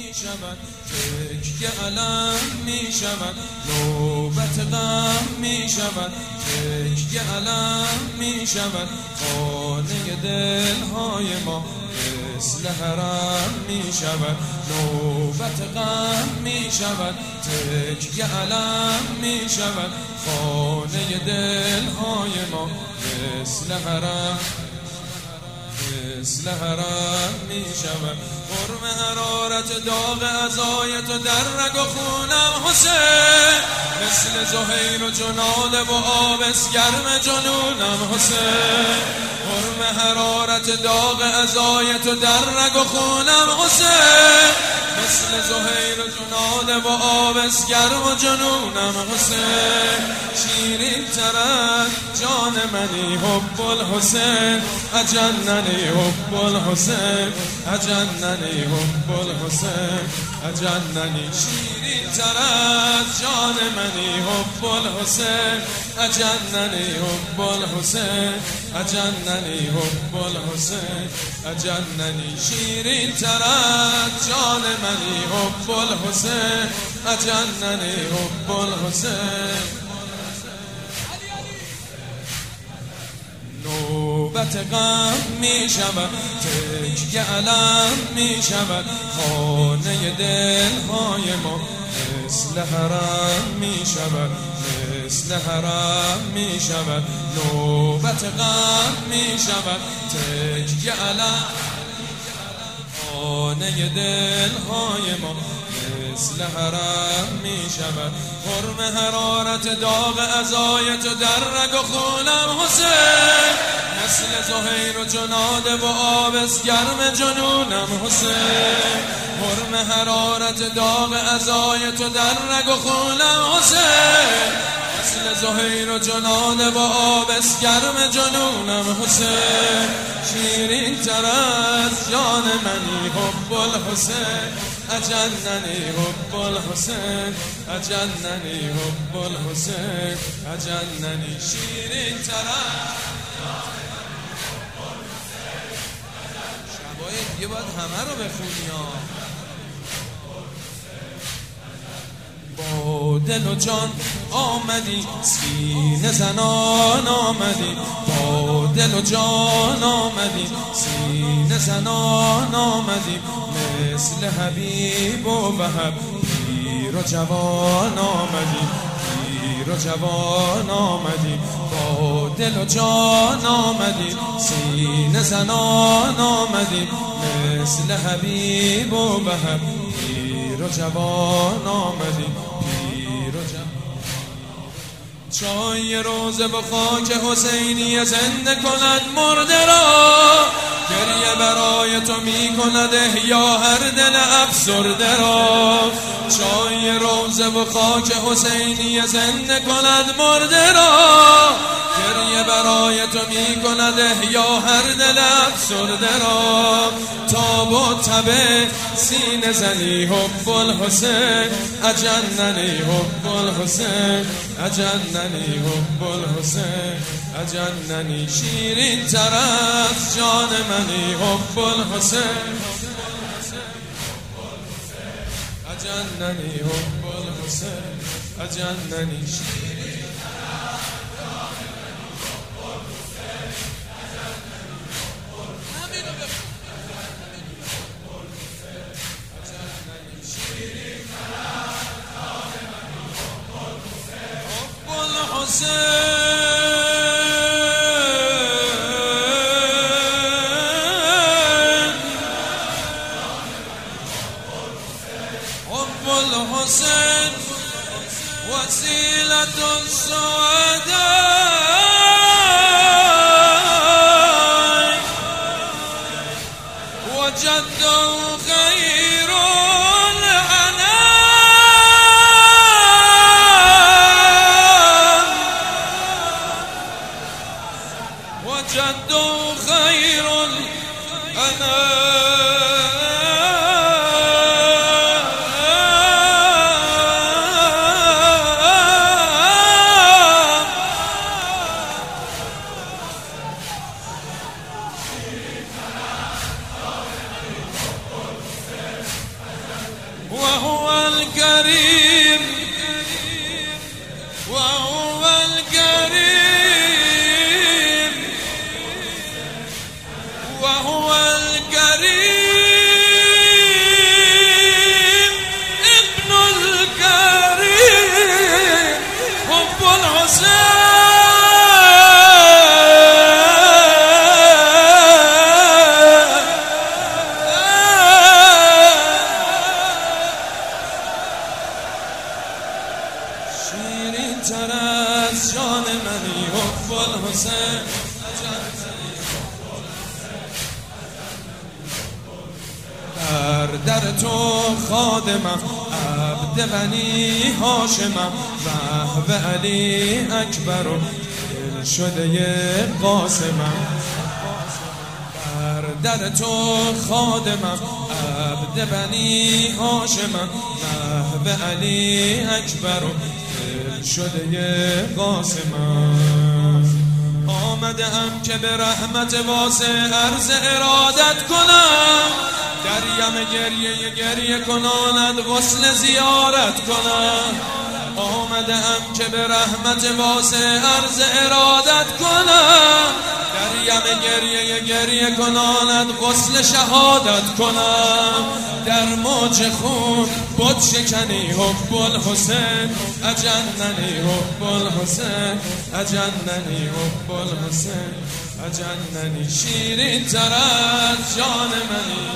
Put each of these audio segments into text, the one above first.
می شود، تکیه علم می شود، نوبت غم می شود، تکیه علم می شود، خانه دلهای ما مثل حرم می شود، نوبت غم می شود، تکیه علم می شود، خانه دلهای ما مثل حرم می شود. قرم حرارت داغ عزای تو در رگ و خونم حسین، مثل زهیر و جناد و آبس گرم جنونم حسین. قرم حرارت داغ عزای تو در رگ و خونم حسین، مثل زهیر و جناد و آبس گرم و جنونم حسین. شیرین ترک جان منی حب الحسین، اجننی حب الحسین، اجننی حب الحسین، اجننی. شیرین ترک جان منی حب الحسین، اجننی حب الحسین، اجننی حب الحسین، اجننی. شیرین ترک جان منی حب الحسین، اجننی حب الحسین. نوبت غم می شود، تکیه علم می شود، خانه دلهای ما مثل حرم می شود، مثل حرم می شود. نوبت غم می شود، تکیه علم، خانه دلهای ما مثل حرم می شود. قرم حرارت داغ عزای تو در رگ و خونم حسین، مثل زهیر و جناد و آبس گرم جنونم حسین. قرم حرارت داغ عزای تو در رگ و خونم حسین، مثل زهیر و جناد و آبس گرم جنونم حسین. شیرین تر از جان منی حب الحسین، اجننی حب الحسین، اجننی حب الحسین، اجننی. شیرین تر شبای دیگه باید همه رو بخونی ها. با دل و جان آمدی، سینه زنان آمدی، با دل و جان آمدی، سینه زنان آمدی، مثل حبیب و وهب پیر و جوان آمدی، پیر و جوان آمدی، با دل و جان آمدی، سینه زنان آمدی، مثل حبیب و وهب پیر و جوان آمدی، پیر و جوان. چای روزه به خاک حسینی زنده کند مرده را، گریه برای تو می کند احیا هر دل افسرده را. چای روزه به خاک حسینی زنده کند مرده را، گریه برای تو می کند احیا هر دل افسرده را. تاب و تبه سینه زنی حب الحسین، اجننی حب الحسین، اجننی حب الحسین، اجننی. شیرین تر از جان منی حب الحسین، اجننی حب الحسین، اجننی. حب الحسين وسيلة السعداء وجد خير الأنام، وجد خير الأنام. در تو خادمم، عبد بنی هاشمم، وهو علی اکبر و دل شده قاسمم. در تو خادمم، عبد بنی هاشمم، وهو علی اکبر و دل شده قاسمم. آمدم که به رحمت واسع عرض ارادت کنم، دریم گریه کناند غسل زیارت کنم. آمدم که به رحمت واسع عرض ارادت کنم، دریم گریه کناند غسل شهادت کنم. در موج خون بت شکنی حب الحسین، اجننی حب الحسین، اجننی حب الحسین، اجننی شیرین تر از جان منی.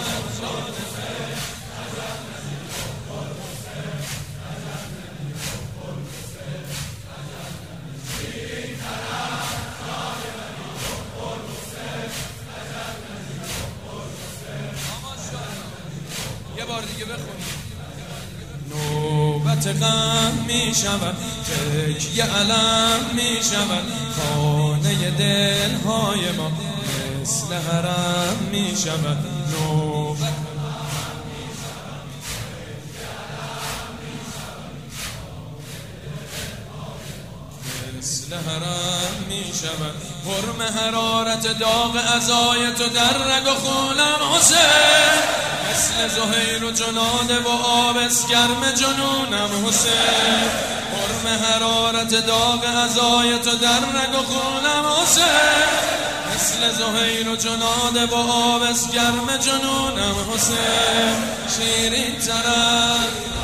یه بار دیگه بخونیم. نوبت غم می شود، تکیه علم می شود، خانه دلهای ما مثل حرم می شود. نوبت مثل حرم می شود. حرم حرارت داغ عزای تو در رگ و خونم حسین، مثل زهیر و جناده و آبس گرم جنونم حسین. حرم حرارت داغ عزای تو در رگ و خونم حسین، مثل زهیر و جناده و آبس گرم جنونم حسین. شیرین تر